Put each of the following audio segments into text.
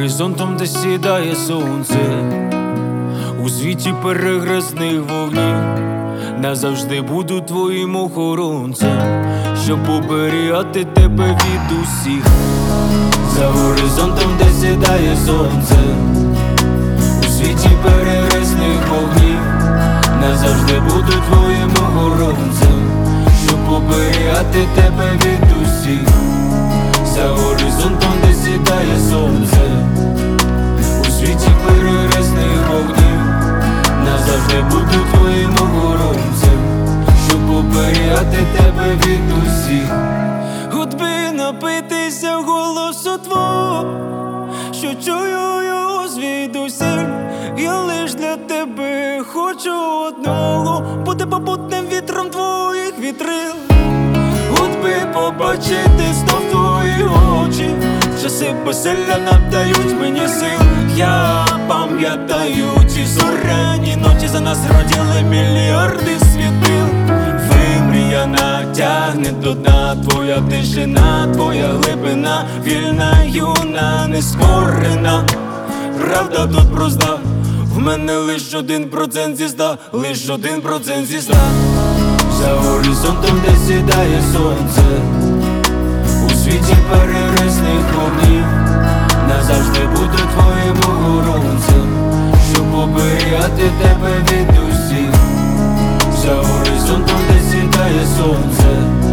горизонтом, де сідає сонце, у світі перегресних вогнів, назавжди буду твоїм охоронцем, щоб оберігати тебе від усіх. За горизонтом, де сідає сонце, у світі перегресних вогнів, назавжди буду твоїм охоронцем, щоб оберігати тебе від усіх. За горизонтом, де сідає сонце, у світі перегресних вогнів, назавжди буду твоїм охоронцем, щоб оберігати тебе від усіх. От би напитися голосу твого, що чую його звідусіль. Я лиш для тебе хочу одного, бути попутним вітром твоїх вітрил. От би побачити знов твої очі, часи безсилля надають мені сил. Я пам'ятаю ті зоряні ночі, за нас родили мільярди світил. Вимріяна тягне до дна, твоя тишина, твоя глибина, вільна, юна, нескорена. Правда тут проста, в мене лиш 1% зі 100, лиш 1% зі 100. За горизонтом, де сідає сонце, у світі перегресних вогнів, назавжди буду твоїм охоронцем, щоб оберігати тебе від усіх. За горизонтом, де сідає сонце,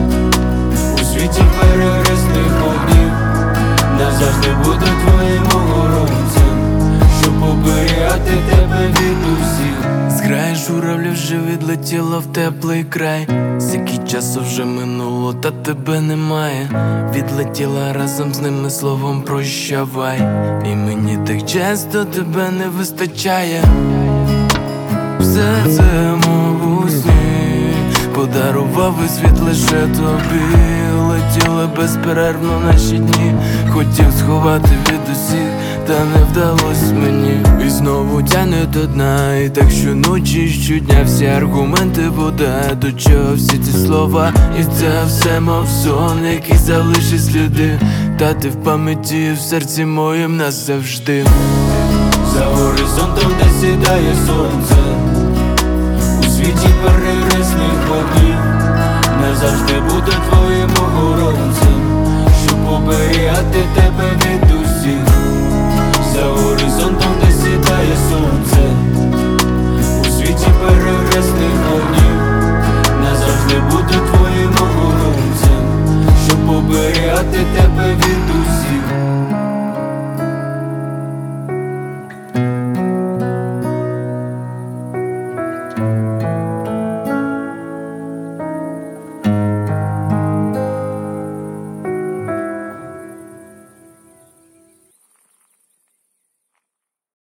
у світі перегресних вогнів, назавжди буду твоїм охоронцем, щоб оберігати тебе від усіх. Зграя журавлів вже відлетіла в теплий край. Скільки часу вже минуло, та тебе немає. Відлетіла разом з ними словом прощавай. І мені так часто тебе не вистачає. Все це мов у сні, подарував і світ лише тобі. Летіли безперервно наші дні, хотів сховати від усіх, та не вдалось мені. І знову тягне до дна, і так щоночі, щодня всі аргументи вода. До чого всі ці слова, і це все мов сон, який залишить сліди. Та ти в пам'яті, в серці моїм назавжди. За горизонтом, де сідає сонце, у світі перегресних вогнів, назавжди буду твоїм охоронцем,